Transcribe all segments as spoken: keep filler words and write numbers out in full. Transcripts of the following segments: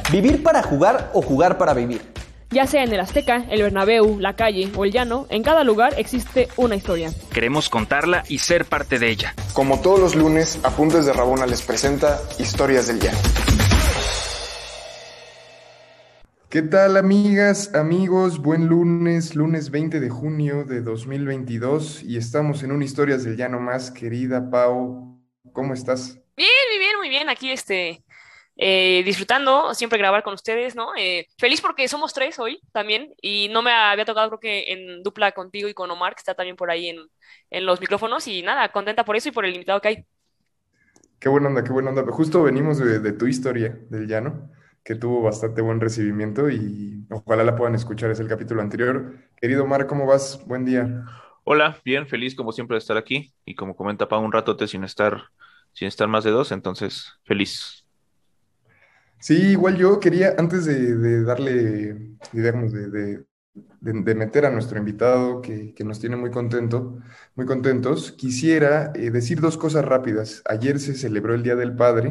Vivir para jugar o jugar para vivir. Ya sea en el Azteca, el Bernabéu, la calle o el llano, en cada lugar existe una historia. Queremos contarla y ser parte de ella. Como todos los lunes, Apuntes de Rabona les presenta Historias del Llano. ¿Qué tal, amigas, amigos? Buen lunes, lunes veinte de junio de dos mil veintidós, y estamos en un Historias del Llano más. Querida Pau, ¿cómo estás? Bien, muy bien, muy bien. Aquí este, eh, disfrutando siempre grabar con ustedes, ¿no? Eh, feliz porque somos tres hoy también y no me había tocado creo que en dupla contigo y con Omar, que está también por ahí en, en los micrófonos y nada, contenta por eso y por el invitado que hay. Qué buena onda, qué buena onda. Justo venimos de, de tu historia del llano, que tuvo bastante buen recibimiento y ojalá la puedan escuchar, es el capítulo anterior. Querido Omar, ¿cómo vas? Buen día. Hola, bien, feliz como siempre de estar aquí y como comenta Pau, un ratote sin estar, sin estar más de dos, entonces feliz. Sí, igual yo quería, antes de, de darle, digamos, de, de- de- de meter a nuestro invitado que, que nos tiene muy contento, muy contentos, quisiera eh, decir dos cosas rápidas. Ayer se celebró el Día del Padre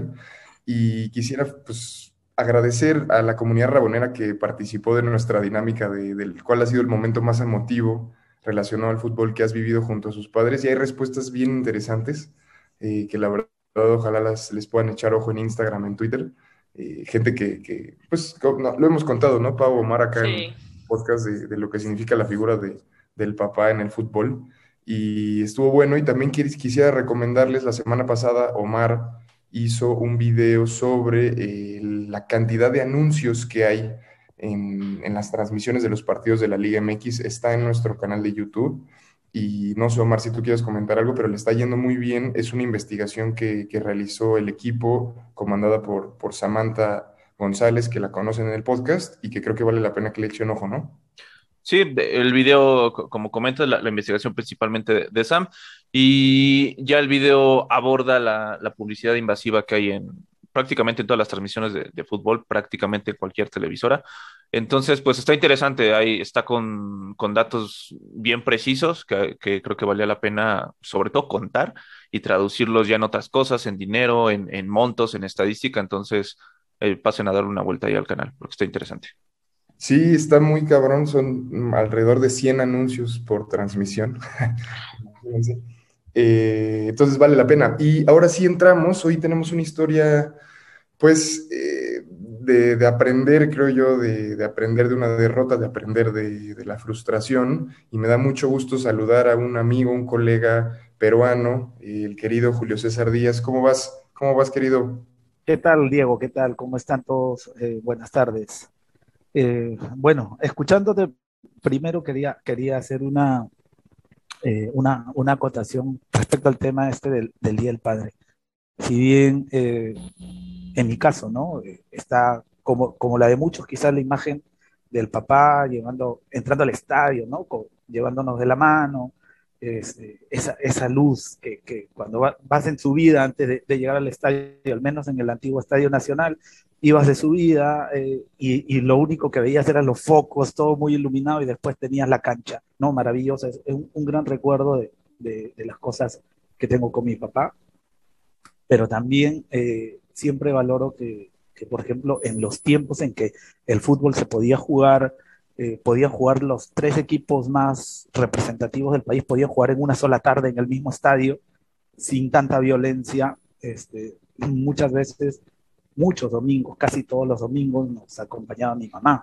y quisiera, pues, agradecer a la comunidad rabonera que participó de nuestra dinámica, de, del cuál ha sido el momento más emotivo relacionado al fútbol que has vivido junto a sus padres. Y hay respuestas bien interesantes eh, que la verdad ojalá las, les puedan echar ojo en Instagram, en Twitter. Eh, gente que, que, pues, co- no, lo hemos contado, ¿no? Pau, Omar, acá en Sí. podcast de, de lo que significa la figura de, del papá en el fútbol. Y estuvo bueno. Y también quis- quisiera recomendarles, la semana pasada Omar hizo un video sobre eh, la cantidad de anuncios que hay en, en las transmisiones de los partidos de la Liga M X. Está en nuestro canal de YouTube. Y no sé, Omar, si tú quieres comentar algo, pero le está yendo muy bien. Es una investigación que, que realizó el equipo comandada por, por Samantha González, que la conocen en el podcast y que creo que vale la pena que le echen ojo, ¿no? Sí, de- el video, co- como comentas, la, la investigación principalmente de, de Sam, y ya el video aborda la, la publicidad invasiva que hay en prácticamente en todas las transmisiones de, de fútbol, prácticamente en cualquier televisora. Entonces, pues está interesante, ahí está con, con datos bien precisos que, que creo que valía la pena, sobre todo, contar y traducirlos ya en otras cosas, en dinero, en, en montos, en estadística. Entonces, eh, pasen a darle una vuelta ahí al canal, porque está interesante. Sí, está muy cabrón, son mm, alrededor de cien anuncios por transmisión. Imagínense. Eh, entonces vale la pena. Y ahora sí entramos, hoy tenemos una historia, pues, eh, de, de aprender, creo yo, de, de aprender de una derrota, de aprender de, de la frustración. Y me da mucho gusto saludar a un amigo, un colega peruano, el querido Julio César Díaz. ¿Cómo vas? ¿Cómo vas, querido? ¿Qué tal, Diego? ¿Qué tal? ¿Cómo están todos? Eh, buenas tardes. Eh, bueno, escuchándote, primero quería, quería hacer una, eh, una, una acotación respecto al tema este del, del Día del Padre. Si bien eh, en mi caso, ¿no? Eh, está como, como la de muchos, quizás la imagen del papá llevando, entrando al estadio, ¿no? Co- llevándonos de la mano, este, esa, esa luz que, que cuando va- vas en subida antes de, de llegar al estadio, al menos en el antiguo Estadio Nacional, ibas de subida eh, y, y lo único que veías eran los focos, todo muy iluminado y después tenías la cancha, ¿no? Maravillosa, es, es un, un gran recuerdo de, de, de las cosas que tengo con mi papá, pero también eh, siempre valoro que, que, por ejemplo, en los tiempos en que el fútbol se podía jugar, eh, podían jugar los tres equipos más representativos del país, podían jugar en una sola tarde en el mismo estadio, sin tanta violencia. Este, muchas veces, muchos domingos, casi todos los domingos, nos acompañaba mi mamá.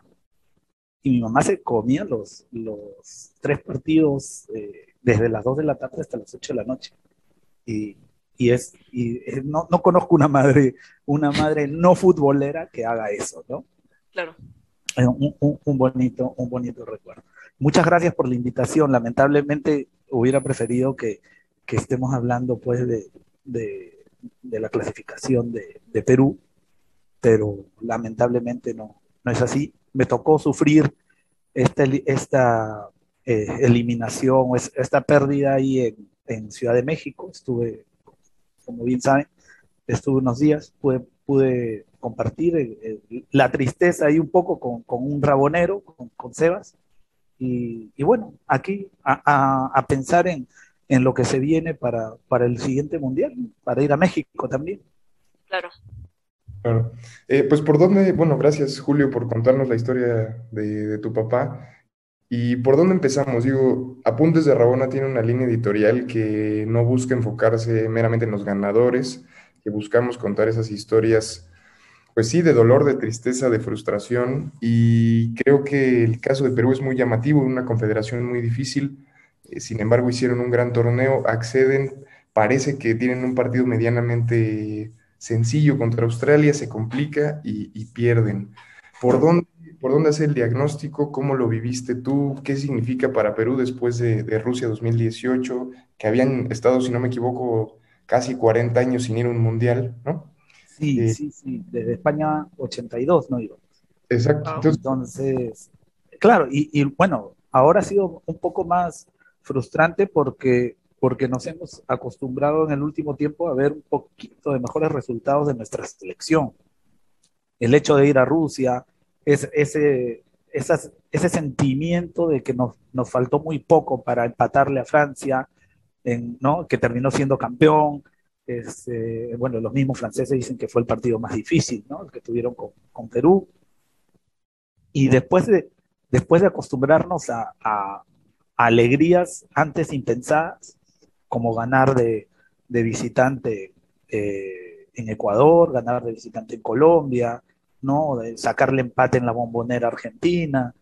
Y mi mamá se comía los, los tres partidos eh, desde las dos de la tarde hasta las ocho de la noche. Y, y es, y es- no, no conozco una madre, una madre no futbolera que haga eso, ¿no? Claro. Es un, un- un bonito, un bonito recuerdo. Muchas gracias por la invitación. Lamentablemente hubiera preferido que, que estemos hablando pues de, de, de la clasificación de, de Perú, pero lamentablemente no, no es así. Me tocó sufrir esta, esta eh, eliminación, esta pérdida ahí en, en Ciudad de México. Estuve, como bien saben, estuve unos días, pude, pude compartir eh, eh, la tristeza ahí un poco con, con un rabonero, con, con Sebas, y, y, bueno, aquí a, a, a pensar en, en, lo que se viene para, para el siguiente mundial, para ir a México también. Claro. Claro. Eh, pues por dónde, bueno, gracias Julio por contarnos la historia de, de tu papá. ¿Y por dónde empezamos? Digo, Apuntes de Rabona tiene una línea editorial que no busca enfocarse meramente en los ganadores, que buscamos contar esas historias, pues sí, de dolor, de tristeza, de frustración. Y creo que el caso de Perú es muy llamativo, una confederación muy difícil. Eh, sin embargo, hicieron un gran torneo, acceden, parece que tienen un partido medianamente sencillo contra Australia, se complica y, y pierden. ¿Por dónde, por dónde hacer el diagnóstico? ¿Cómo lo viviste tú? ¿Qué significa para Perú después de, de Rusia dos mil dieciocho, que habían estado, si no me equivoco, casi cuarenta años sin ir a un mundial, ¿no? Sí, Eh, sí, sí, desde España ochenta y dos, ¿no? Digo. exacto. Wow. Entonces, Entonces, claro, y, y bueno, ahora ha sido un poco más frustrante porque, porque nos hemos acostumbrado en el último tiempo a ver un poquito de mejores resultados de nuestra selección. El hecho de ir a Rusia, es, ese, esas, ese sentimiento de que nos, nos faltó muy poco para empatarle a Francia, en, ¿no? Que terminó siendo campeón. Este, bueno, los mismos franceses dicen que fue el partido más difícil, ¿no? El que tuvieron con, con Perú. Y después de, después de acostumbrarnos a, a, a alegrías antes impensadas, como ganar de, de visitante eh, en Ecuador, ganar de visitante en Colombia, ¿no? De sacarle empate en la Bombonera Argentina.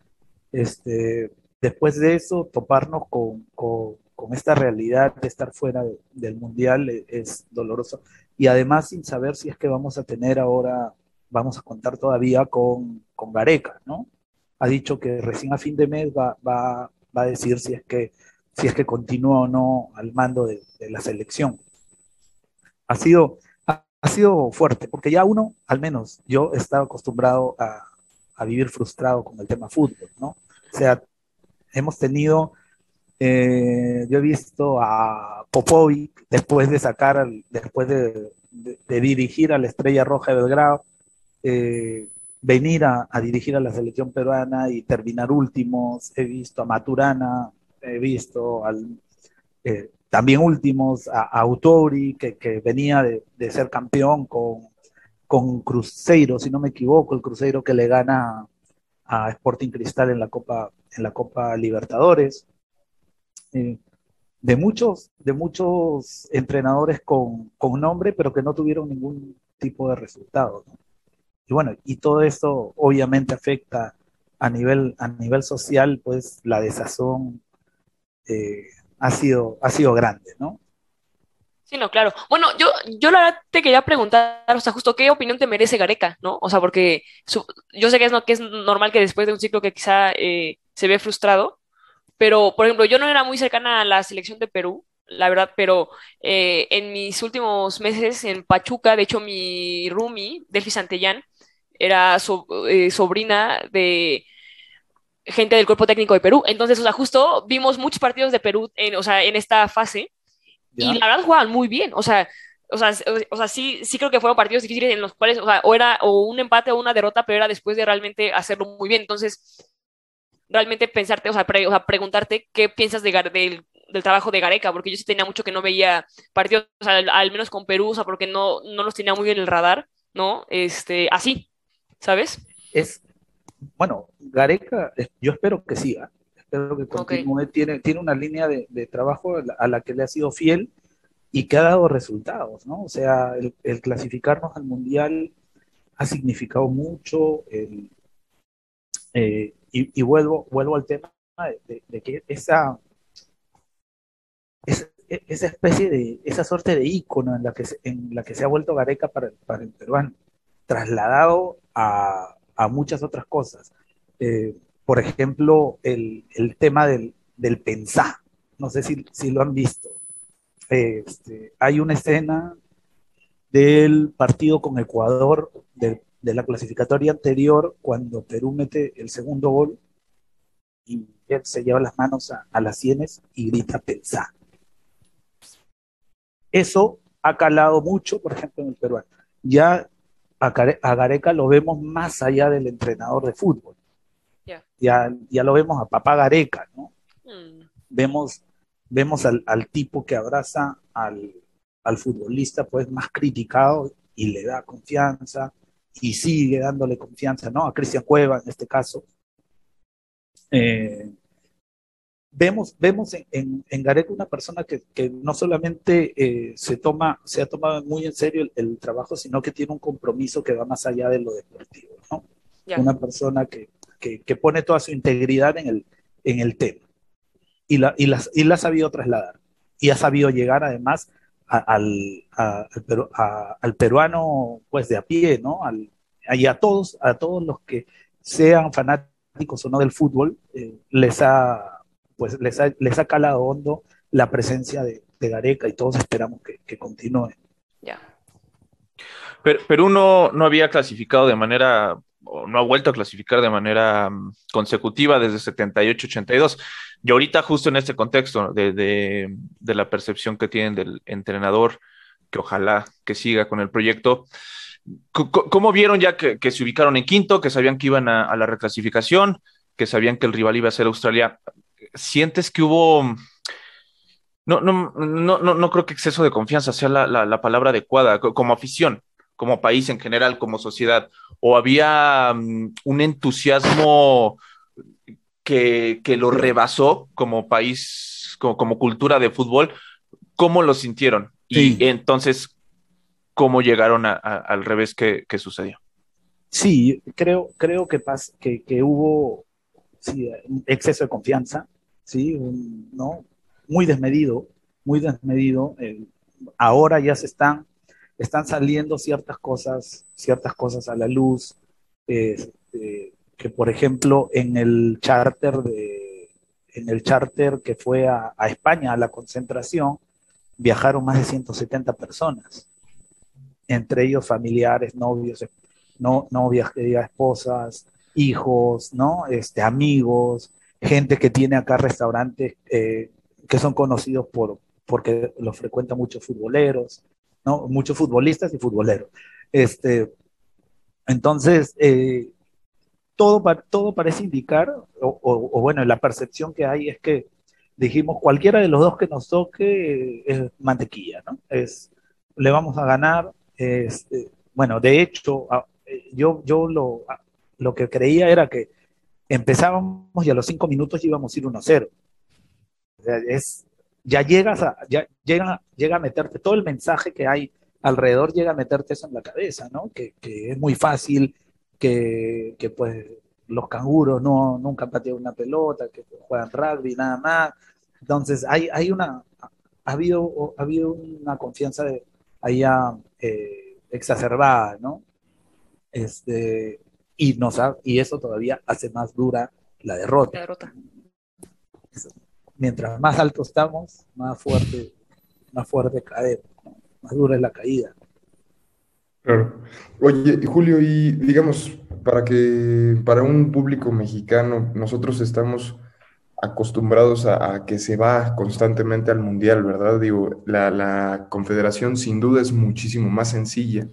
Este, después de eso, toparnos con, con, con esta realidad de estar fuera de, del Mundial es, es doloroso. Y además sin saber si es que vamos a tener ahora, vamos a contar todavía con, con Gareca, ¿no? Ha dicho que recién a fin de mes va, va, va a decir si es que, si es que continúa o no al mando de, de la selección. Ha sido, ha, ha, sido fuerte, porque ya uno, al menos yo, estaba acostumbrado a, a vivir frustrado con el tema fútbol, ¿no? O sea, hemos tenido, eh, yo he visto a Popovic después de sacar, al, después de, de, de, dirigir a la Estrella Roja de Belgrado, eh, venir a, a, dirigir a la selección peruana y terminar últimos. He visto a Maturana, he visto al, eh, también últimos, a, a Autori, que, que venía de, de, ser campeón con, con Cruzeiro, si no me equivoco, el Cruzeiro que le gana a Sporting Cristal en la Copa, en la Copa Libertadores. Eh, de muchos, de muchos entrenadores con, con nombre, pero que no tuvieron ningún tipo de resultado, ¿no? Y bueno, y todo eso obviamente afecta a nivel, a nivel social, pues la desazón eh, ha, sido, ha sido grande, ¿no? Sí, no, claro. Bueno, yo, yo la verdad te quería preguntar, o sea, justo qué opinión te merece Gareca, ¿no? O sea, porque su- yo sé que es, no, que es normal que después de un ciclo que quizá eh, se ve frustrado, pero, por ejemplo, yo no era muy cercana a la selección de Perú, la verdad, pero eh, en mis últimos meses en Pachuca, de hecho, mi roomie, Delphi Santillán, era so- eh, sobrina de gente del cuerpo técnico de Perú. Entonces, o sea, justo vimos muchos partidos de Perú en, o sea, en esta fase y ¿Ya? la verdad jugaban muy bien. O sea, o sea, o sea, sí, sí creo que fueron partidos difíciles en los cuales, o sea, o era o un empate o una derrota, pero era después de realmente hacerlo muy bien. Entonces, realmente pensarte, o sea, pre- o sea, preguntarte qué piensas de Gar- del, del trabajo de Gareca, porque yo sí tenía mucho que no veía partidos, o sea, al, al menos con Perú, o sea, porque no, no los tenía muy en el radar, ¿no? Este, así, ¿sabes? Es, bueno, Gareca, eh, yo espero que siga, espero que Ok. continúe, tiene, tiene una línea de, de trabajo a la, a la que le ha sido fiel y que ha dado resultados, ¿no? O sea, el, el clasificarnos al Mundial ha significado mucho, el, eh, y, y, vuelvo, vuelvo al tema de, de, de que esa, esa, esa, especie de, esa suerte de ícono en la que se, en la que se ha vuelto Gareca para, para el peruano, trasladado a, a muchas otras cosas. Eh, por ejemplo, el, el tema del, del pensar, no sé si, si lo han visto. Este, hay una escena del partido con Ecuador, de, de la clasificatoria anterior, cuando Perú mete el segundo gol y él se lleva las manos a, a las sienes y grita pensar. Eso ha calado mucho, por ejemplo, en el peruano. Ya a, Care, a Gareca lo vemos más allá del entrenador de fútbol. Yeah. Ya, ya lo vemos a papá Gareca, ¿no? Mm. Vemos, vemos al, al tipo que abraza al, al futbolista pues más criticado y le da confianza, y sigue dándole confianza, ¿no? A Cristian Cueva en este caso. Eh, vemos, vemos en, en, en Gareca una persona que, que no solamente eh, se, toma, se ha tomado muy en serio el, el trabajo, sino que tiene un compromiso que va más allá de lo deportivo, ¿no? Ya. Una persona que, que, que pone toda su integridad en el, en el tema y la, y, las, y la ha sabido trasladar y ha sabido llegar además a, al, a, al, peru, a, al peruano pues de a pie, ¿no? Al, y a todos, a todos los que sean fanáticos o no del fútbol, eh, les ha pues les ha, les ha calado hondo la presencia de, de Gareca y todos esperamos que, que continúe. Ya. Pero Perú no, no había clasificado de manera, o no ha vuelto a clasificar de manera um, consecutiva desde setenta y ocho ochenta y dos. Y ahorita justo en este contexto de, de, de la percepción que tienen del entrenador, que ojalá que siga con el proyecto, ¿cómo vieron ya que, que se ubicaron en quinto, que sabían que iban a, a la reclasificación, que sabían que el rival iba a ser Australia? ¿Sientes que hubo, no, no, no, no, no creo que exceso de confianza sea la, la, la palabra adecuada, como afición, como país en general, como sociedad, o había um, un entusiasmo que, que lo rebasó como país, como, como cultura de fútbol? ¿Cómo lo sintieron? Y sí. entonces, ¿cómo llegaron a, a, al revés que, que sucedió? Sí, creo, creo que, pas, que, que hubo sí, un exceso de confianza, ¿sí? Un, ¿no? Muy desmedido, muy desmedido. Eh, ahora ya se están, están saliendo ciertas cosas, ciertas cosas a la luz, eh, eh, que por ejemplo en el charter de, en el charter que fue a, a España a la concentración, viajaron más de ciento setenta personas, entre ellos familiares, novios, no, novias, esposas, hijos, ¿no? Este, amigos, gente que tiene acá restaurantes eh, que son conocidos por, porque los frecuentan muchos futboleros, ¿no? Muchos futbolistas y futboleros. Este, entonces, eh, todo, todo parece indicar, o, o, o bueno, la percepción que hay es que dijimos, cualquiera de los dos que nos toque es mantequilla, ¿no? Es, le vamos a ganar. Este, bueno, de hecho, yo, yo lo, lo que creía era que empezábamos y a los cinco minutos íbamos a ir uno cero. O sea, es, ya llegas a, ya llega, llega a meterte, todo el mensaje que hay alrededor llega a meterte eso en la cabeza, ¿no? Que, que es muy fácil, que, que pues los canguros no, nunca han pateado una pelota, que juegan rugby, nada más. Entonces, hay, hay una, ha habido, ha habido una confianza de, allá eh, exacerbada, ¿no? Este, y, nos ha, y eso todavía hace más dura la derrota. La derrota. Mientras más alto estamos, más fuerte, más fuerte caemos, ¿no? Más dura es la caída. Claro. Oye, Julio, y digamos, para que para un público mexicano, nosotros estamos acostumbrados a, a que se va constantemente al mundial, ¿verdad? Digo, la, la confederación sin duda es muchísimo más sencilla.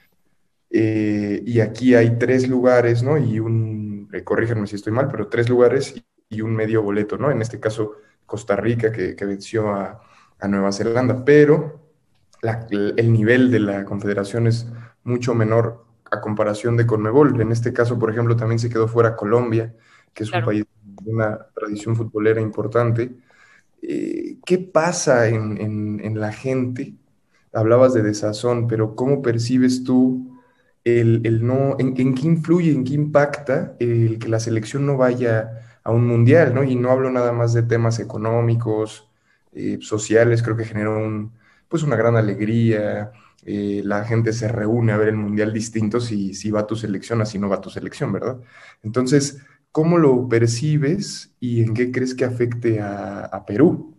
Eh, y aquí hay tres lugares, ¿no? Y un, eh, corríjanme si estoy mal, pero tres lugares y, y un medio boleto, ¿no? En este caso, Costa Rica, que, que venció a, a Nueva Zelanda, pero la, el nivel de la confederación es mucho menor a comparación de Conmebol. En este caso, por ejemplo, también se quedó fuera Colombia, que es claro. un país de una tradición futbolera importante. Eh, ¿Qué pasa en, en, en la gente? Hablabas de desazón, pero ¿cómo percibes tú el, el no, en, en qué influye, en qué impacta el que la selección no vaya a un mundial, ¿no? Y no hablo nada más de temas económicos, eh, sociales, creo que generó un, pues una gran alegría, eh, la gente se reúne a ver el mundial distinto si, si va tu selección, así no va tu selección, ¿verdad? Entonces, ¿cómo lo percibes y en qué crees que afecte a, a Perú?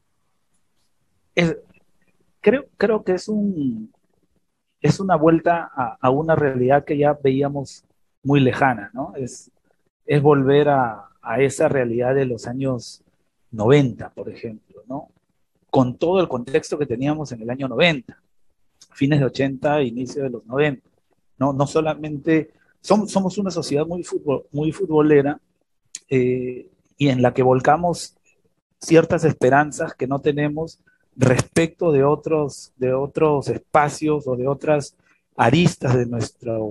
Es, creo, creo que es un es una vuelta a, a una realidad que ya veíamos muy lejana, ¿no? Es, es volver a, a esa realidad de los años noventa, por ejemplo, ¿no? Con todo el contexto que teníamos en el año noventa, fines de ochenta, inicio de los noventa, ¿no? No solamente, somos, somos una sociedad muy, futbol, muy futbolera eh, y en la que volcamos ciertas esperanzas que no tenemos respecto de otros, de otros espacios o de otras aristas de nuestro,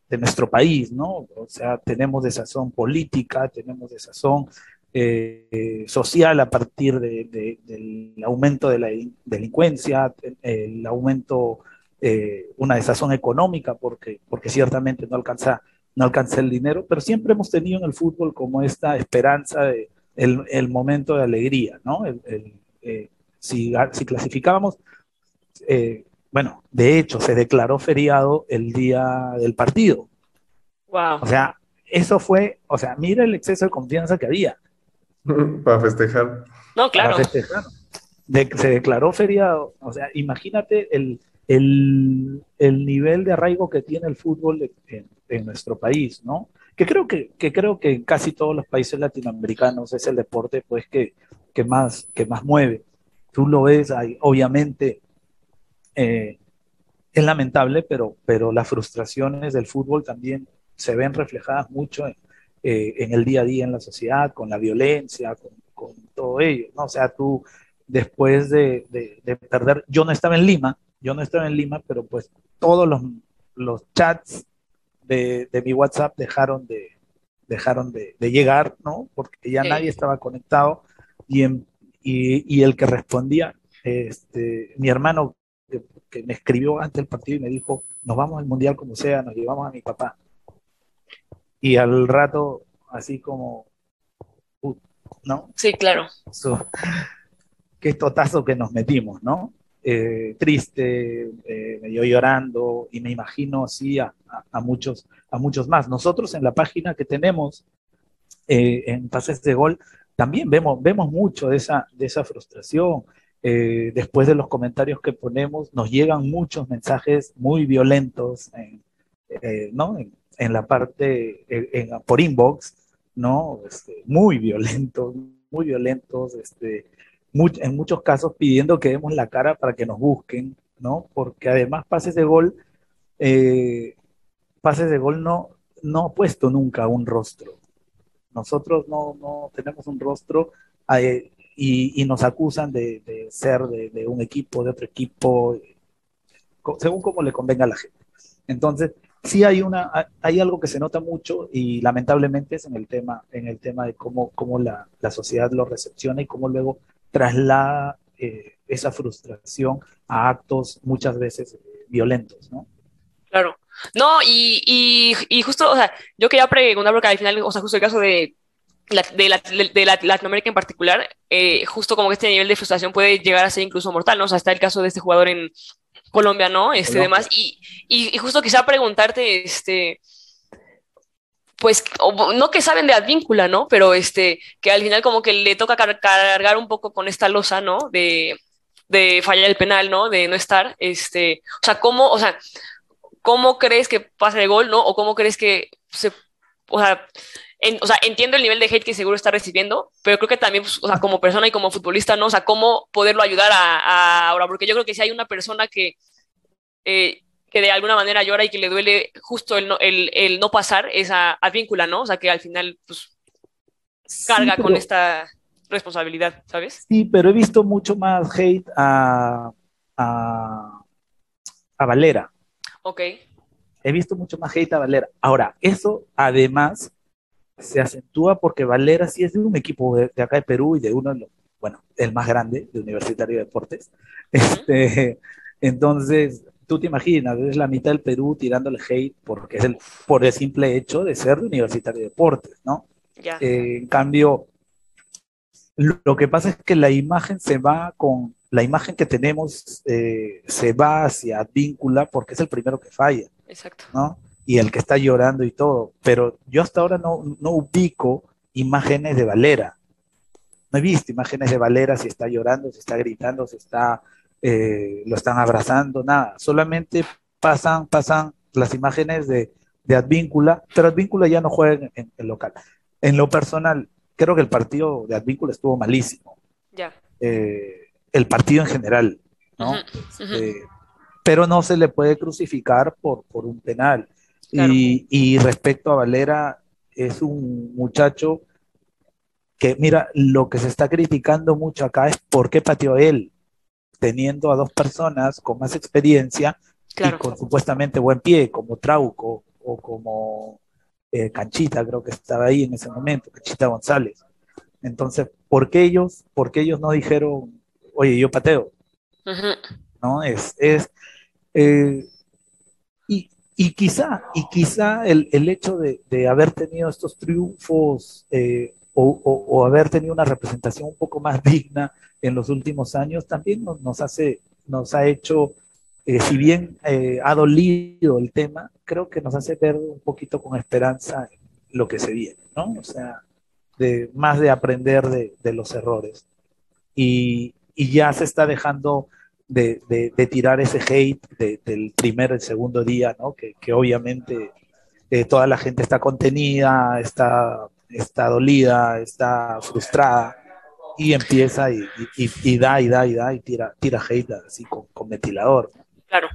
de nuestro país, ¿no? O sea, tenemos desazón política, tenemos desazón eh, social a partir de, de, del aumento de la delincuencia, el aumento, eh, una desazón económica, porque, porque ciertamente no alcanza, no alcanza el dinero, pero siempre hemos tenido en el fútbol como esta esperanza de el, el momento de alegría, ¿no? El, el, eh, si, si clasificábamos, eh, bueno, de hecho se declaró feriado el día del partido. Wow. O sea, eso fue, o sea, mira el exceso de confianza que había. Para festejar. No, claro. Para festejar. De, se declaró feriado. O sea, imagínate el, el, el nivel de arraigo que tiene el fútbol en, en nuestro país, ¿no? Que creo que, que creo que en casi todos los países latinoamericanos es el deporte pues que, que, más, que más mueve. Tú lo ves, hay, obviamente eh, es lamentable, pero, pero las frustraciones del fútbol también se ven reflejadas mucho en, eh, en el día a día en la sociedad, con la violencia, con, con todo ello, ¿no? O sea, tú después de, de, de perder, yo no estaba en Lima, yo no estaba en Lima, pero pues todos los, los chats de, de mi WhatsApp dejaron de, dejaron de, de llegar, ¿no? Porque ya Sí. nadie estaba conectado y, en, y, y el que respondía, este, mi hermano que, que me escribió antes del partido y me dijo, nos vamos al Mundial como sea, nos llevamos a mi papá. Y al rato, así como, uh, ¿no? Sí, claro. So, qué totazo que nos metimos, ¿no? Eh, triste, eh, medio llorando, y me imagino así a, a, a, muchos, a muchos más. Nosotros en la página que tenemos, eh, en Pases de Gol, también vemos, vemos mucho de esa, de esa frustración. Eh, después de los comentarios que ponemos, nos llegan muchos mensajes muy violentos, en, eh, ¿no? En, en la parte, en, en, por inbox, ¿no? Este, muy violentos, muy violentos, este, muy, en muchos casos pidiendo que demos la cara para que nos busquen, ¿no? Porque además Pases de Gol, eh, Pases de Gol no, no ha puesto nunca un rostro. Nosotros no, no tenemos un rostro eh, y, y nos acusan de, de ser de, de un equipo, de otro equipo, según como le convenga a la gente. Entonces, sí hay, una, hay algo que se nota mucho y lamentablemente es en el tema, en el tema de cómo, cómo la, la sociedad lo recepciona y cómo luego traslada eh, esa frustración a actos muchas veces eh, violentos, ¿no? Claro. No, y, y, y justo, o sea, yo quería preguntar porque al final, o sea, justo el caso de, la, de, la, de la, Latinoamérica en particular, eh, justo como que este nivel de frustración puede llegar a ser incluso mortal, ¿no? O sea, está el caso de este jugador en Colombia, ¿no? Este, Colombia. Demás, y, y, y justo quizá preguntarte, este, pues, o, no que saben de Advíncula, ¿no? Pero este, que al final como que le toca car cargar un poco con esta losa, ¿no? De, de fallar el penal, ¿no? De no estar, este, o sea, ¿cómo, o sea, ¿cómo crees que pasa el gol, no? O cómo crees que se, o sea, en, o sea, entiendo el nivel de hate que seguro está recibiendo, pero creo que también, pues, o sea, como persona y como futbolista, ¿no? O sea, ¿cómo poderlo ayudar a, a ahora? Porque yo creo que si hay una persona que, eh, que de alguna manera llora y que le duele justo el no, el, el no pasar, es a Advíncula, ¿no? O sea, que al final, pues, carga sí, pero, con esta responsabilidad, ¿sabes? Sí, pero he visto mucho más hate a, a, a Valera. Ok. He visto mucho más hate a Valera. Ahora, eso además se acentúa porque Valera sí es de un equipo de, de acá de Perú y de uno de los, bueno, el más grande de Universitario de Deportes. Uh-huh. Este, entonces, tú te imaginas, es la mitad del Perú tirándole hate porque es el, por el simple hecho de ser de Universitario de Deportes, ¿no? Yeah. Eh, en cambio, lo, lo que pasa es que la imagen se va con, la imagen que tenemos eh, se va hacia Advíncula porque es el primero que falla. Exacto. ¿No? Y el que está llorando y todo, pero yo hasta ahora no, no ubico imágenes de Valera, no he visto imágenes de Valera si está llorando, si está gritando, si está, eh, lo están abrazando, nada, solamente pasan, pasan las imágenes de, de Advíncula, pero Advíncula ya no juega en, en, en local. En lo personal, creo que el partido de Advíncula estuvo malísimo, ya. Eh, el partido en general, ¿no? Uh-huh. Este, uh-huh. Pero no se le puede crucificar por, por un penal. Claro. Y, y respecto a Valera, es un muchacho que, mira, lo que se está criticando mucho acá es por qué pateó él, teniendo a dos personas con más experiencia, claro, y con supuestamente buen pie, como Trauco o como eh, Canchita, creo que estaba ahí en ese momento, Canchita González. Entonces, ¿por qué ellos, por qué ellos no dijeron, oye, yo pateo? Ujú. ¿No? Es, es, eh, y, y quizá, y quizá el, el hecho de, de haber tenido estos triunfos eh, o, o, o haber tenido una representación un poco más digna en los últimos años también nos, nos hace, nos ha hecho, eh, si bien eh, ha dolido el tema, creo que nos hace ver un poquito con esperanza lo que se viene, ¿no? O sea, de, más de aprender de, de los errores. Y, y ya se está dejando de, de, de tirar ese hate de, del primer, el segundo día, ¿no? Que, que obviamente eh, toda la gente está contenida, está, está dolida, está frustrada y empieza y, y, y, y da y da y da y tira, tira hate así con, con ventilador. Claro.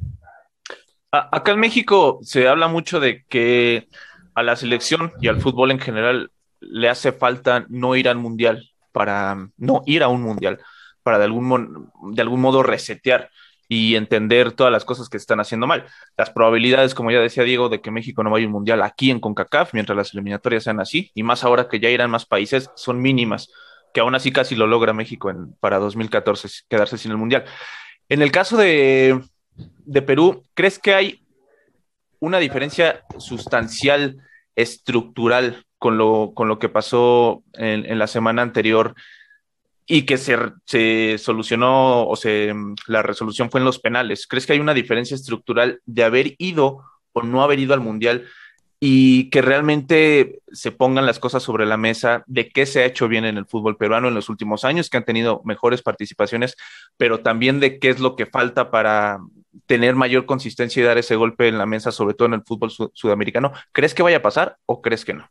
A- Acá en México se habla mucho de que a la selección y al fútbol en general le hace falta no ir al mundial para no ir a un mundial para de algún mon- de algún modo resetear y entender todas las cosas que se están haciendo mal. Las probabilidades, como ya decía Diego, de que México no vaya a un mundial aquí en CONCACAF mientras las eliminatorias sean así, y más ahora que ya irán más países, son mínimas, que aún así casi lo logra México en, para dos mil catorce quedarse sin el mundial. En el caso de, de Perú, ¿crees que hay una diferencia sustancial, estructural con lo, con lo que pasó en, en la semana anterior y que se, se solucionó o se, la resolución fue en los penales? ¿Crees que hay una diferencia estructural de haber ido o no haber ido al Mundial y que realmente se pongan las cosas sobre la mesa de qué se ha hecho bien en el fútbol peruano en los últimos años, que han tenido mejores participaciones, pero también de qué es lo que falta para tener mayor consistencia y dar ese golpe en la mesa, sobre todo en el fútbol sud- sudamericano? ¿Crees que vaya a pasar o crees que no?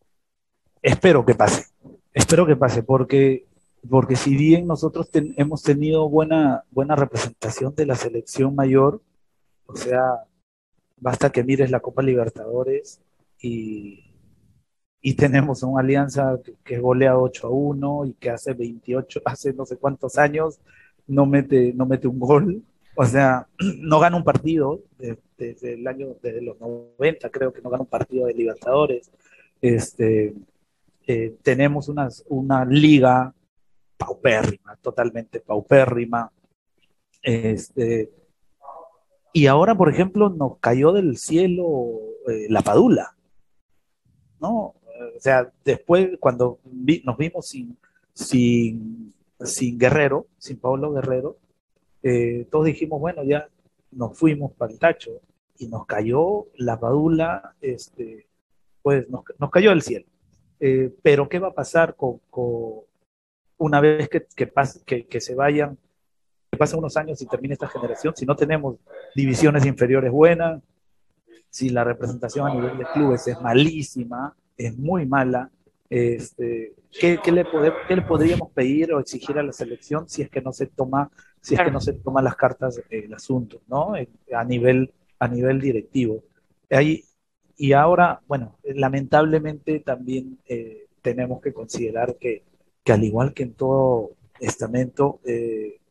Espero que pase, espero que pase, porque, porque si bien nosotros ten, hemos tenido buena, buena representación de la selección mayor, o sea, basta que mires la Copa Libertadores y, y tenemos una alianza que, que golea ocho a uno y que hace veintiocho, hace no sé cuántos años no mete, no mete un gol. O sea, no gana un partido desde, desde el año, desde los noventa creo que no gana un partido de Libertadores. Este, eh, tenemos una, una liga paupérrima, totalmente paupérrima. Este, y ahora, por ejemplo, nos cayó del cielo eh, la Padula, ¿no? O sea, después, cuando vi, nos vimos sin, sin, sin Guerrero, sin Pablo Guerrero, eh, todos dijimos, bueno, ya nos fuimos para el tacho y nos cayó la Padula, este, pues nos, nos cayó del cielo. Eh, pero ¿qué va a pasar con, con una vez que, que, pase, que, que se vayan, que pasen unos años y termine esta generación, si no tenemos divisiones inferiores buenas, si la representación a nivel de clubes es malísima, es muy mala, este, ¿qué, qué, le pode, ¿qué le podríamos pedir o exigir a la selección si es que no se toma, si es que no se toman las cartas el asunto, ¿no? A nivel, a nivel directivo. Ahí, y ahora, bueno, lamentablemente también eh, tenemos que considerar que, que al igual que en todo estamento, eh,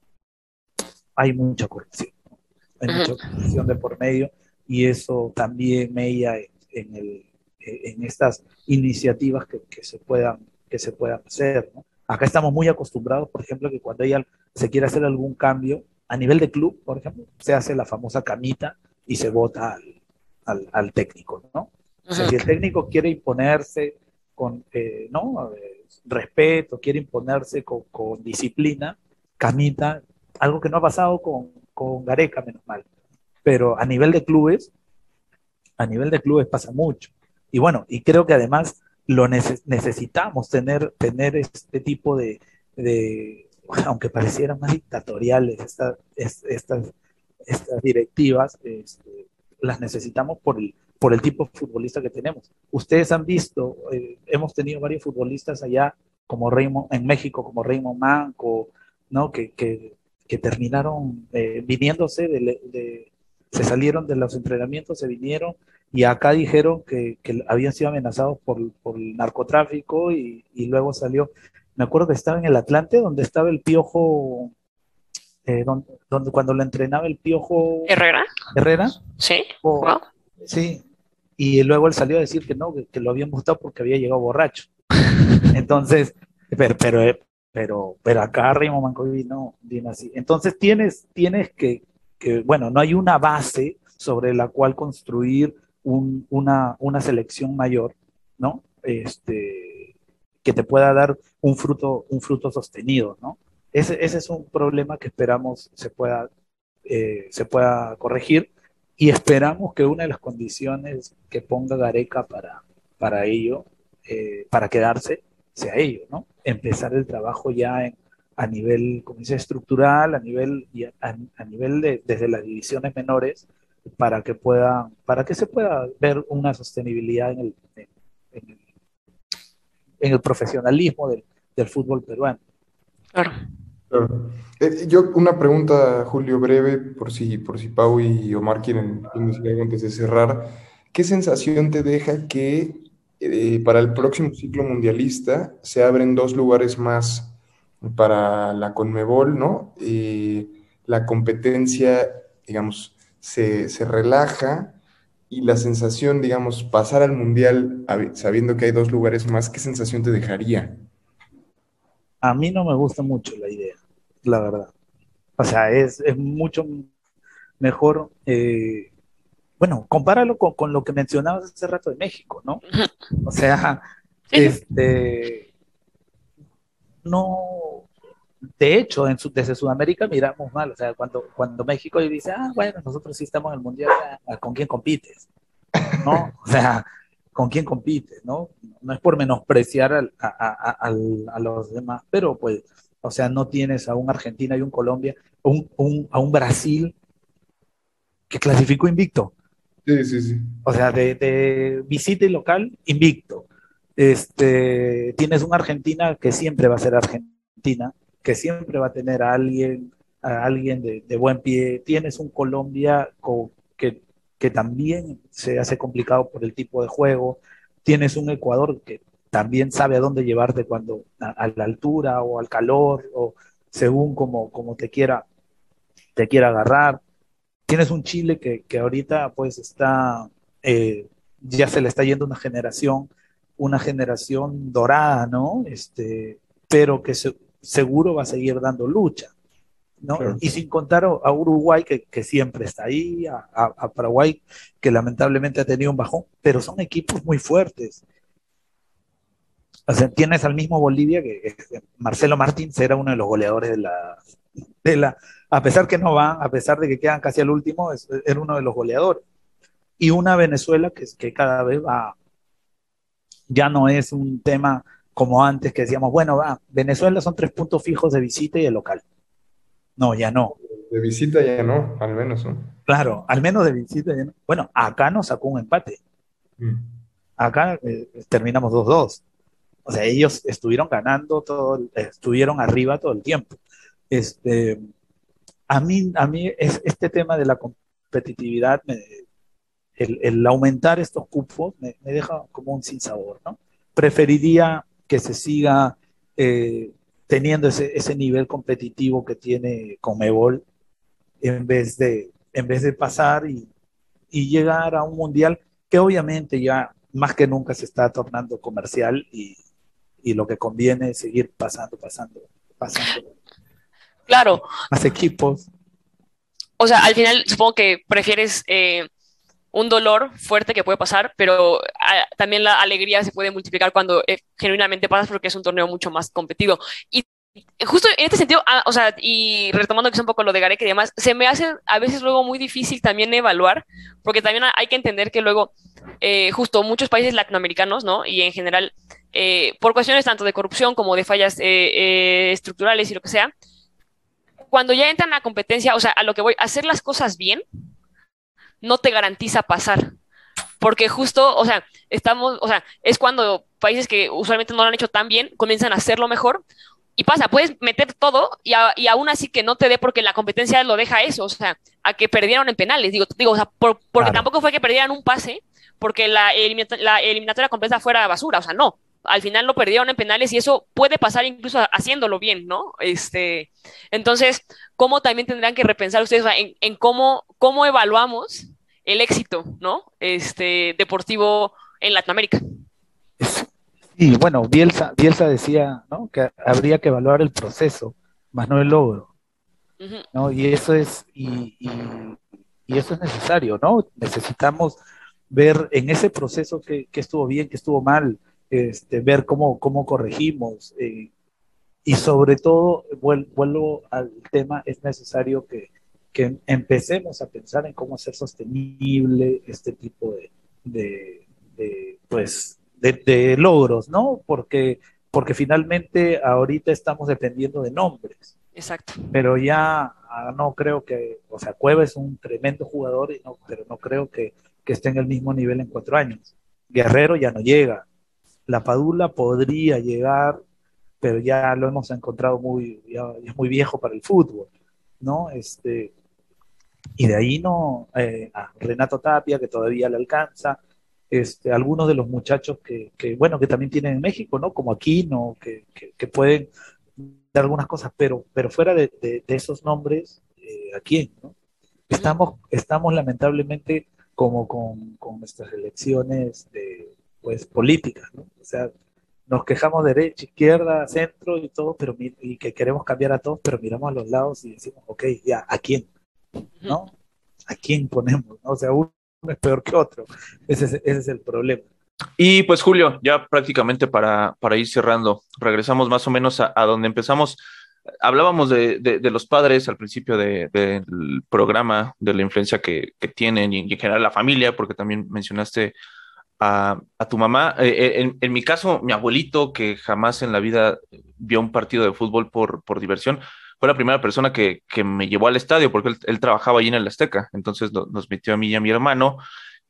hay mucha corrupción, ¿no? Hay mucha corrupción de por medio y eso también mella en, en, el, en estas iniciativas que, que, se puedan, que se puedan hacer, ¿no? Acá estamos muy acostumbrados, por ejemplo, que cuando ella se quiere hacer algún cambio, a nivel de club, por ejemplo, se hace la famosa camita y se vota al, al, al técnico, ¿no? O sea, si el técnico quiere imponerse con, eh, ¿no? Eh, respeto, quiere imponerse con, con disciplina, camita, algo que no ha pasado con, con Gareca, menos mal. Pero a nivel de clubes, a nivel de clubes pasa mucho. Y bueno, y creo que además lo neces necesitamos tener, tener este tipo de, de, aunque parecieran más dictatoriales estas, estas, estas directivas, este, las necesitamos por el, por el tipo de futbolista que tenemos. Ustedes han visto, eh, hemos tenido varios futbolistas allá, como Raymond, en México, como Raymond Manco, ¿no? Que, que, que terminaron eh, viniéndose de, de, se salieron de los entrenamientos, se vinieron y acá dijeron que, que habían sido amenazados por, por el narcotráfico y, y luego salió, me acuerdo que estaba en el Atlante, donde estaba el Piojo, eh, donde, donde cuando lo entrenaba el Piojo Herrera. Herrera. Sí. O, wow. Sí. y luego él salió a decir que no, que, que lo habían votado porque había llegado borracho. Entonces, pero, pero, pero, pero acá Raymond Mancovi no viene así. Entonces tienes, tienes que, que, bueno, no hay una base sobre la cual construir un, una, una selección mayor, ¿no? Este, que te pueda dar un fruto, un fruto sostenido, ¿no? Ese, ese es un problema que esperamos se pueda, eh, se pueda corregir, y esperamos que una de las condiciones que ponga Gareca para, para ello, eh, para quedarse, sea ello, ¿no? Empezar el trabajo ya en, a nivel, como dice, estructural, a nivel, a, a nivel de, desde las divisiones menores, para que pueda, para que se pueda ver una sostenibilidad en el, en, en el, en el profesionalismo del, del fútbol peruano. Claro. Claro. Eh, yo una pregunta, Julio, breve, por si, por si Pau y Omar quieren, quieren decir algo antes de cerrar. ¿Qué sensación te deja que eh, para el próximo ciclo mundialista se abren dos lugares más para la Conmebol, ¿no? Eh, la competencia, digamos, se, se relaja y la sensación, digamos, pasar al mundial hab- sabiendo que hay dos lugares más, ¿qué sensación te dejaría? A mí no me gusta mucho la idea, la verdad. O sea, es, es mucho mejor, eh, bueno, compáralo con, con lo que mencionabas hace rato de México, ¿no? O sea, Sí, sí. este, no, de hecho, en su- desde Sudamérica miramos mal, o sea, cuando, cuando México dice, ah, bueno, nosotros sí estamos en el Mundial, ah, ¿con quién compites? ¿No? O sea, ¿con quién compites? ¿No? No es por menospreciar al- a, a- a- al- a los demás, pero pues, o sea, no tienes a un Argentina y un Colombia, un, un- a un Brasil que clasificó invicto. Sí, sí, sí. O sea, de, de visita y local, invicto. Este, tienes una Argentina que siempre va a ser Argentina, que siempre va a tener a alguien, a alguien de, de buen pie. Tienes un Colombia co- que, que también se hace complicado por el tipo de juego. Tienes un Ecuador que también sabe a dónde llevarte cuando a, a la altura o al calor o según como, como te quiera, te quiera agarrar. Tienes un Chile que, que ahorita pues está, eh, ya se le está yendo una generación, una generación dorada, ¿no? Este, pero que se, seguro va a seguir dando lucha, ¿no? Claro. Y sin contar a, a Uruguay, que, que, siempre está ahí, a, a, a Paraguay, que lamentablemente ha tenido un bajón, pero son equipos muy fuertes. O sea, tienes al mismo Bolivia, que, que Marcelo Martins era uno de los goleadores de la, de la, a pesar que no van, a pesar de que quedan casi al último, es, era uno de los goleadores. Y una Venezuela que, que cada vez va, ya no es un tema como antes que decíamos, bueno, va, Venezuela son tres puntos fijos de visita y de local. No, ya no. De visita ya no, al menos, ¿no? Claro, al menos de visita ya no. Bueno, acá nos sacó un empate. Mm. Acá eh, terminamos dos dos. O sea, ellos estuvieron ganando todo, estuvieron arriba todo el tiempo. Este, a mí, a mí es, este tema de la competitividad, me, el, el, aumentar estos cupos me, me, deja como un sinsabor, ¿no? Preferiría que se siga eh, teniendo ese, ese, nivel competitivo que tiene Conmebol en vez de, en vez de pasar y, y llegar a un mundial que obviamente ya más que nunca se está tornando comercial y, y lo que conviene es seguir pasando, pasando, pasando. Claro. Más equipos. O sea, al final supongo que prefieres eh, un dolor fuerte que puede pasar, pero a, también la alegría se puede multiplicar cuando eh, genuinamente pasas porque es un torneo mucho más competitivo. Y justo en este sentido, ah, o sea, y retomando que es un poco lo de Gareca y demás, se me hace a veces luego muy difícil también evaluar, porque también hay que entender que luego, eh, justo muchos países latinoamericanos, ¿no? Y en general, eh, por cuestiones tanto de corrupción como de fallas eh, eh, estructurales y lo que sea, cuando ya entran a competencia, o sea, a lo que voy, hacer las cosas bien, no te garantiza pasar. Porque justo, o sea, estamos, o sea, es cuando países que usualmente no lo han hecho tan bien comienzan a hacerlo mejor. Y pasa, puedes meter todo y, a, y aún así que no te dé porque la competencia lo deja eso, o sea, a que perdieron en penales. Digo, digo o sea, por, porque claro. Tampoco fue que perdieran un pase porque la, eliminat la eliminatoria completa fuera basura, o sea, no. Al final lo perdieron en penales y eso puede pasar incluso haciéndolo bien, ¿no? Este, entonces, ¿cómo también tendrán que repensar ustedes, o sea, en, en cómo, cómo evaluamos el éxito, ¿no? Este, deportivo en Latinoamérica. Y bueno, Bielsa, Bielsa decía, ¿no? Que habría que evaluar el proceso, más no el logro, Ujú. ¿no? Y eso es, y, y, y eso es necesario, ¿no? Necesitamos ver en ese proceso que, que estuvo bien, que estuvo mal, este, ver cómo, cómo corregimos, eh, y sobre todo, vuel- vuelvo al tema, es necesario que, que empecemos a pensar en cómo hacer sostenible este tipo de, de, de, pues, de, de logros, ¿no? Porque, porque finalmente ahorita estamos dependiendo de nombres, Exacto. pero ya ah, no creo que, o sea, Cueva es un tremendo jugador, y no, pero no creo que, que esté en el mismo nivel en cuatro años. Guerrero ya no llega. La Padula podría llegar, pero ya lo hemos encontrado muy, ya, ya es muy viejo para el fútbol, ¿no? Este, y de ahí no, eh, a Renato Tapia, que todavía le alcanza, este, algunos de los muchachos que, que, bueno, que también tienen en México, ¿no? Como Aquino, que, que, que pueden dar algunas cosas, pero, pero fuera de, de, de esos nombres, eh, ¿a quién, no? Ujú. Estamos, estamos lamentablemente como con, con nuestras elecciones de, pues, políticas, ¿no? O sea, nos quejamos derecha, izquierda, centro y todo, pero mi- y que queremos cambiar a todos, pero miramos a los lados y decimos, ok, ya, ¿a quién? Ujú. ¿No? ¿A quién ponemos? ¿No? O sea, uno es peor que otro. Ese es, ese es el problema. Y pues Julio, ya prácticamente para, para ir cerrando, regresamos más o menos a, a donde empezamos. Hablábamos de, de, de los padres al principio de- del programa, de la influencia que, que tienen y en general la familia, porque también mencionaste a, a tu mamá. Eh, eh, en, en mi caso, mi abuelito, que jamás en la vida vio un partido de fútbol por, por diversión, fue la primera persona que, que me llevó al estadio, porque él, él trabajaba allí en el Azteca. Entonces no- nos metió a mí y a mi hermano.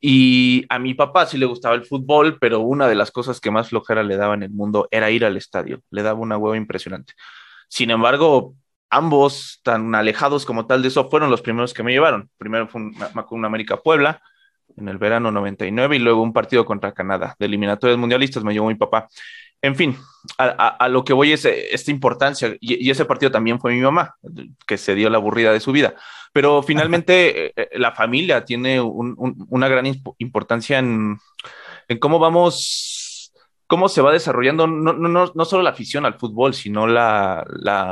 Y a mi papá sí le gustaba el fútbol, pero una de las cosas que más flojera le daba en el mundo era ir al estadio. Le daba una hueva impresionante. Sin embargo, ambos, tan alejados como tal de eso, fueron los primeros que me llevaron. Primero fue un, un América Puebla en el verano noventa y nueve y luego un partido contra Canadá. De eliminatorias mundialistas me llevó mi papá. En fin, a, a, a lo que voy es eh, esta importancia, y, y, ese partido también fue mi mamá, que se dio la aburrida de su vida. Pero finalmente eh, eh, la familia tiene un, un, una gran importancia en, en cómo vamos, cómo se va desarrollando no, no, no, no solo la afición al fútbol, sino la, la,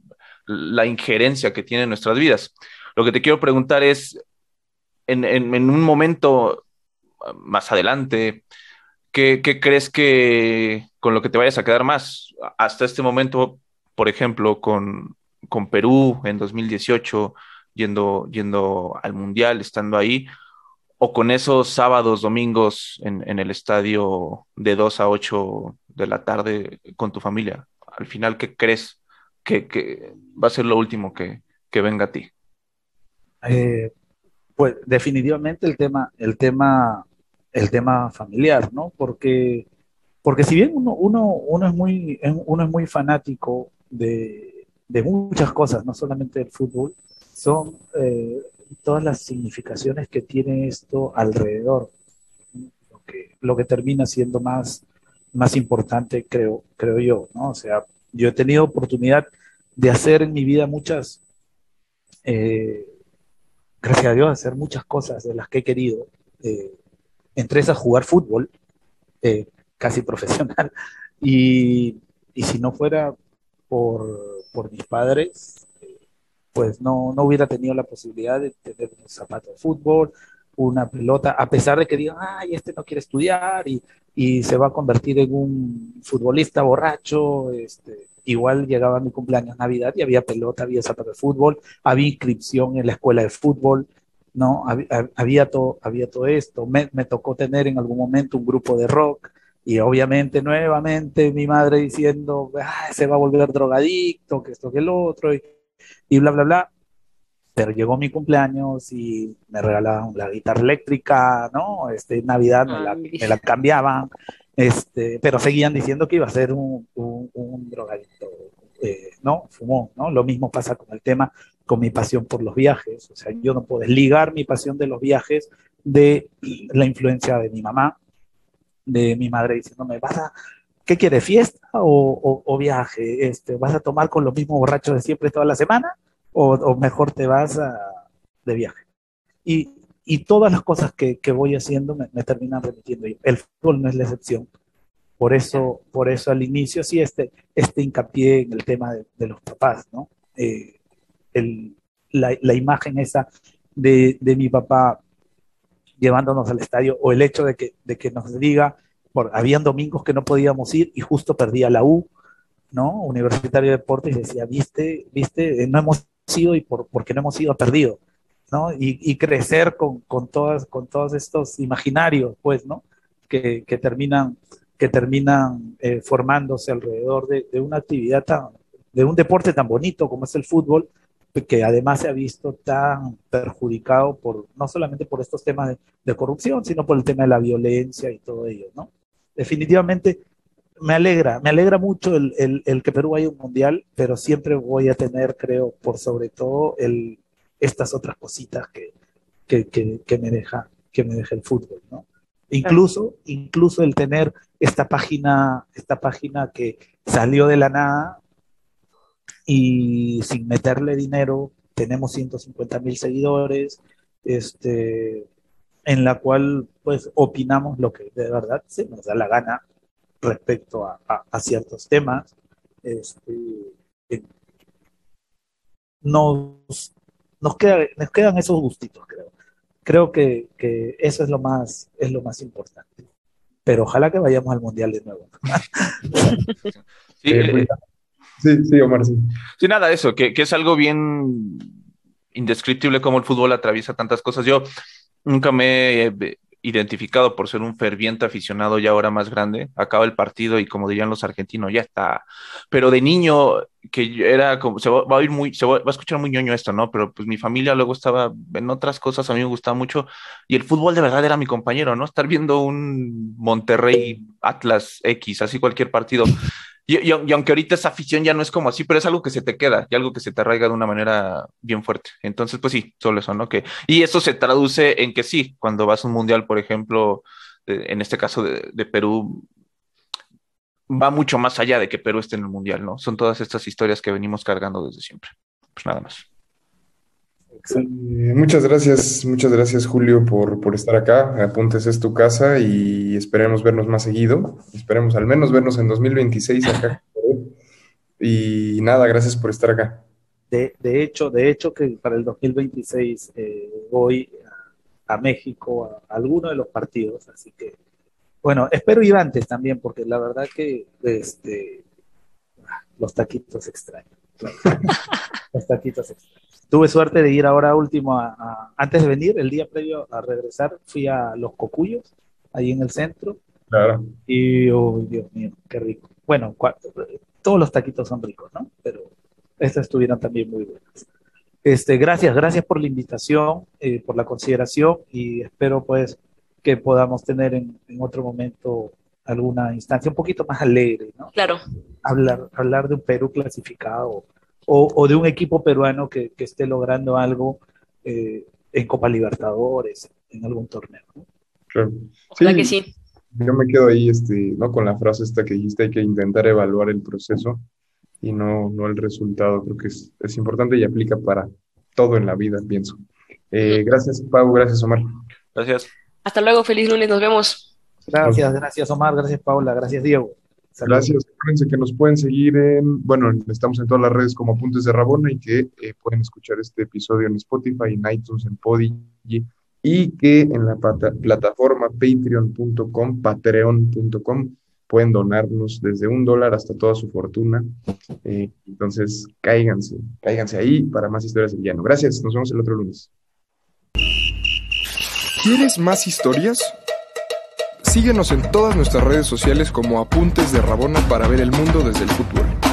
la injerencia que tiene en nuestras vidas. Lo que te quiero preguntar es, en, en, en un momento más adelante, ¿qué, qué crees que con lo que te vayas a quedar más? Hasta este momento, por ejemplo, con, con Perú en dos mil dieciocho, yendo, yendo al Mundial, estando ahí, o con esos sábados, domingos en, en el estadio de dos a ocho de la tarde con tu familia. Al final, ¿qué crees que, que va a ser lo último que, que venga a ti? Eh, pues definitivamente el tema, el tema, el tema familiar, ¿no? Porque, porque si bien uno, uno, uno es muy, uno es muy fanático de, de muchas cosas, no solamente del fútbol, son eh, todas las significaciones que tiene esto alrededor, lo que, lo que termina siendo más, más importante, creo, creo yo, ¿no? O sea, yo he tenido oportunidad de hacer en mi vida muchas, eh, gracias a Dios, hacer muchas cosas de las que he querido, eh, entre esas jugar fútbol, eh, casi profesional, y, y si no fuera por, por mis padres, pues no, no hubiera tenido la posibilidad de tener un zapato de fútbol, una pelota, a pesar de que digan, ay, este no quiere estudiar y, y se va a convertir en un futbolista borracho, este, igual llegaba mi cumpleaños, Navidad, y había pelota, había zapato de fútbol, había inscripción en la escuela de fútbol, ¿no? Había, había, todo, había todo esto. Me, me tocó tener en algún momento un grupo de rock, y obviamente nuevamente mi madre diciendo, ah, se va a volver drogadicto, que esto, que el otro, y, y bla, bla, bla. Pero llegó mi cumpleaños y me regalaban la guitarra eléctrica, ¿no? Este, en Navidad me la, Ay, me la cambiaban, este, pero seguían diciendo que iba a ser un, un, un drogadicto, eh, ¿no? Fumón, ¿no? Lo mismo pasa con el tema, con mi pasión por los viajes. O sea, yo no puedo desligar mi pasión de los viajes de la influencia de mi mamá, de mi madre diciéndome, ¿vas a, qué quieres, fiesta o, o, o viaje? Este, ¿vas a tomar con los mismos borrachos de siempre toda la semana? O, o mejor te vas a, de viaje. Y, y todas las cosas que, que voy haciendo me, me terminan remitiendo. El fútbol no es la excepción. Por eso, por eso al inicio sí este, este hincapié en el tema de, de los papás, ¿no? Eh, el, la, la imagen esa de, de mi papá llevándonos al estadio, o el hecho de que, de que nos diga, por, habían domingos que no podíamos ir y justo perdía la U, ¿no? Universitario de Deportes, y decía, viste, viste, no hemos ido y por, porque no hemos ido perdido, ¿no? Y, y crecer con, con, todas, con todos estos imaginarios, pues, ¿no? Que, que terminan, que terminan eh, formándose alrededor de, de una actividad tan, de un deporte tan bonito como es el fútbol, que además se ha visto tan perjudicado por, no solamente por estos temas de, de corrupción, sino por el tema de la violencia y todo ello, ¿no? Definitivamente me alegra, me alegra mucho el, el, el que Perú vaya a un mundial, pero siempre voy a tener, creo, por sobre todo, el, estas otras cositas que, que, que, que, me deja, que me deja el fútbol, ¿no? Incluso, incluso el tener esta página, esta página que salió de la nada, y sin meterle dinero, tenemos ciento cincuenta mil seguidores, este, en la cual pues opinamos lo que de verdad se nos da la gana respecto a, a, a ciertos temas. Este, eh, nos, nos, queda, nos quedan esos gustitos, creo. Creo que, que eso es lo más, es lo más importante. Pero ojalá que vayamos al Mundial de nuevo. Sí, Eh, sí, sí, Omar, sí. sí, nada, eso, que, que es algo bien indescriptible cómo el fútbol atraviesa tantas cosas. Yo nunca me he identificado por ser un ferviente aficionado ya ahora más grande. Acaba el partido y como dirían los argentinos, ya está. Pero de niño, que yo era como, se va, va a oír muy, se va, va a escuchar muy ñoño esto, ¿no? Pero pues mi familia luego estaba en otras cosas, a mí me gustaba mucho, y el fútbol de verdad era mi compañero, ¿no? Estar viendo un Monterrey Atlas X, así cualquier partido. Y, y, y aunque ahorita esa afición ya no es como así, pero es algo que se te queda y algo que se te arraiga de una manera bien fuerte. Entonces, pues sí, solo eso, ¿no? Que, y eso se traduce en que sí, cuando vas a un mundial, por ejemplo, de, en este caso de, de Perú, va mucho más allá de que Perú esté en el mundial, ¿no? Son todas estas historias que venimos cargando desde siempre. Pues nada más. Eh, muchas gracias, muchas gracias Julio por, por estar acá. Apuntes es tu casa y esperemos vernos más seguido. Esperemos al menos vernos en dos mil veintiséis acá. Y nada, gracias por estar acá. De, de hecho, de hecho que para el dos mil veintiséis eh, voy a, a México a, a alguno de los partidos, así que bueno, espero ir antes también, porque la verdad que este, los taquitos extraños. Los taquitos extraños. Tuve suerte de ir ahora último, a, a, antes de venir, el día previo a regresar, fui a Los Cocuyos, ahí en el centro. Claro. Y, oh, Dios mío, qué rico. Bueno, cuatro, todos los taquitos son ricos, ¿no? Pero estas estuvieron también muy buenas. Este, gracias, gracias por la invitación, eh, por la consideración, y espero pues que podamos tener en, en otro momento alguna instancia un poquito más alegre, ¿no? Claro. Hablar, hablar de un Perú clasificado, o, o de un equipo peruano que, que esté logrando algo eh, en Copa Libertadores, en algún torneo, ¿no? Claro. Ojalá Sí, que sí. yo me quedo ahí, este, ¿no? Con la frase esta que dijiste, hay que intentar evaluar el proceso y no, no el resultado. Creo que es, es importante y aplica para todo en la vida, pienso. Eh, gracias, Pau, gracias, Omar. Gracias. Hasta luego, feliz lunes, nos vemos. Gracias, gracias Omar, gracias Paula, gracias Diego. Saludos. Gracias, acuérdense que nos pueden seguir en, bueno, estamos en todas las redes como Apuntes de Rabona y que eh, pueden escuchar este episodio en Spotify, en iTunes, en Podigy, y que en la pata- plataforma patreon punto com, patreon punto com, pueden donarnos desde un dólar hasta toda su fortuna. Eh, entonces, cáiganse, cáiganse ahí para más historias del llano. Gracias, nos vemos el otro lunes. ¿Quieres más historias? Síguenos en todas nuestras redes sociales como Apuntes de Rabona para ver el mundo desde el fútbol.